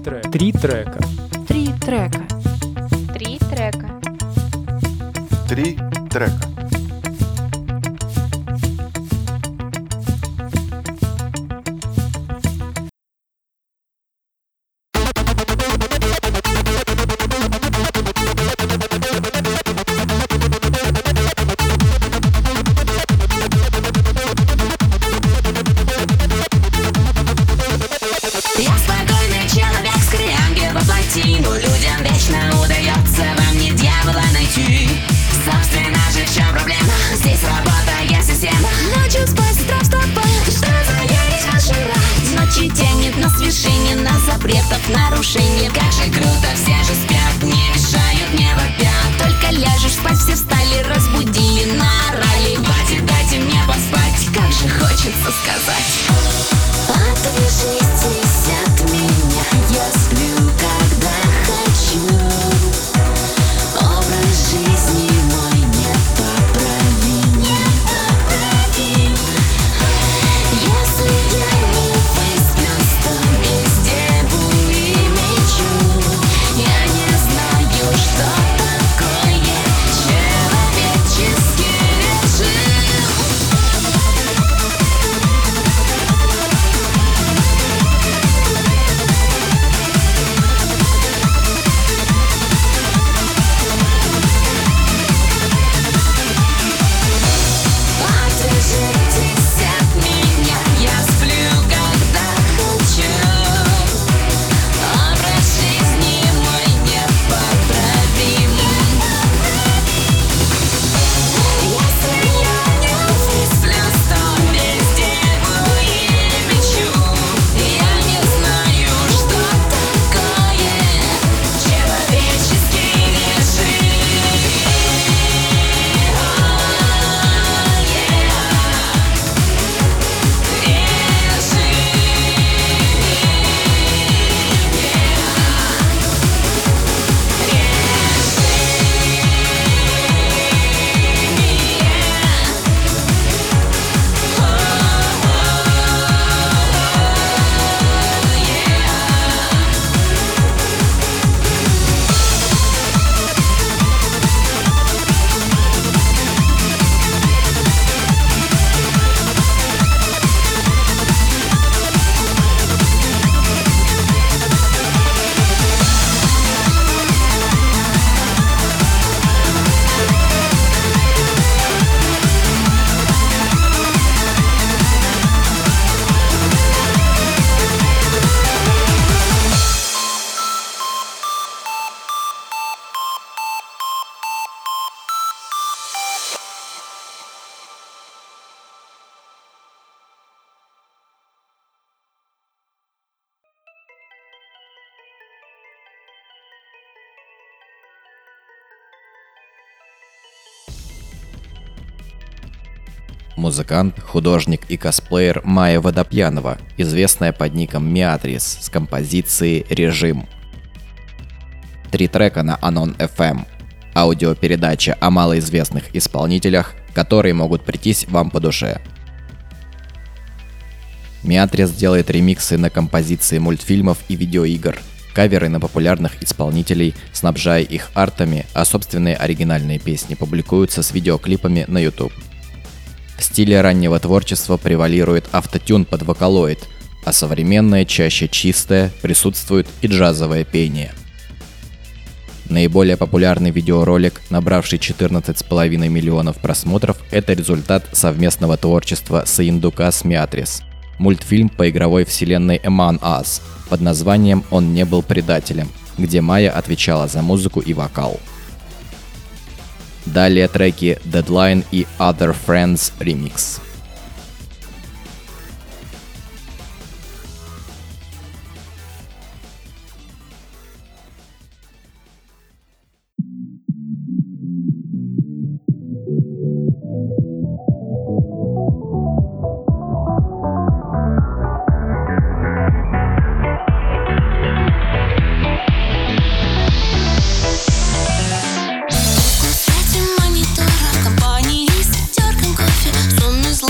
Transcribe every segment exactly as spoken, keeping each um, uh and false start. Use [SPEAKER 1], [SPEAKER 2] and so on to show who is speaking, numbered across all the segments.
[SPEAKER 1] трека. Три трека.
[SPEAKER 2] Три трека.
[SPEAKER 3] Три трека.
[SPEAKER 4] Три трека.
[SPEAKER 5] Я спокойный человек, скрянги воплоти, но людям вечно удается во мне дьявола найти. Собственно же, в чем проблема? Здесь работает система. Ночью спать, утро вставать, что заедешь вашу рать. Ночи тянет на свершение, на запретов, нарушение. Как же круто, все же спят, не мешают, не вопят. Только ляжешь спать, все встали, разбудили, наорали. Хватит, дайте мне поспать, как же хочется сказать. Отвяжитесь от меня, я сплю, когда хочу. Образ жизни мой непоправим, непоправим. Если я не высплюсь, то везде бури мечу. Я не знаю, что такое человеческий режим. Отвяжитесь от меня, я сплю, когда хочу. Образ жизни мой непоправим. Если я не высплюсь, то везде бури мечу. Я не знаю, что такое человеческий режим.
[SPEAKER 6] Музыкант, художник и косплеер Майя Водопьянова, известная под ником Миатрис, с композицией «Режим». Три трека на Anon эф эм. Аудиопередача о малоизвестных исполнителях, которые могут прийтись вам по душе. Миатрис делает ремиксы на композиции мультфильмов и видеоигр, каверы на популярных исполнителей, снабжая их артами, а собственные оригинальные песни публикуются с видеоклипами на YouTube. В стиле раннего творчества превалирует автотюн под вокалоид, а современное чаще чистое, присутствует и джазовое пение. Наиболее популярный видеоролик, набравший четырнадцать с половиной миллионов просмотров, это результат совместного творчества Саиндука с Миатрис. Мультфильм по игровой вселенной Among Us под названием «Он не был предателем», где Майя отвечала за музыку и вокал. Далее треки Deadline и Other Friends Remix.
[SPEAKER 5] В свете монитора в компании с терком кофе. Сонный злой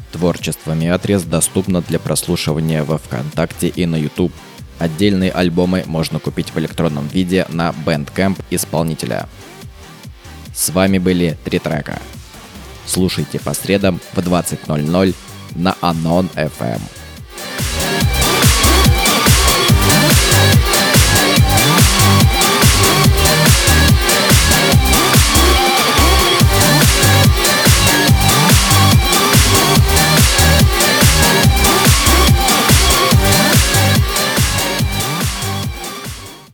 [SPEAKER 6] Творчество Миатрис доступно для прослушивания во ВКонтакте и на YouTube. Отдельные альбомы можно купить в электронном виде на Bandcamp исполнителя. С вами были три трека. Слушайте по средам в двадцать ноль ноль на Unknown эф эм.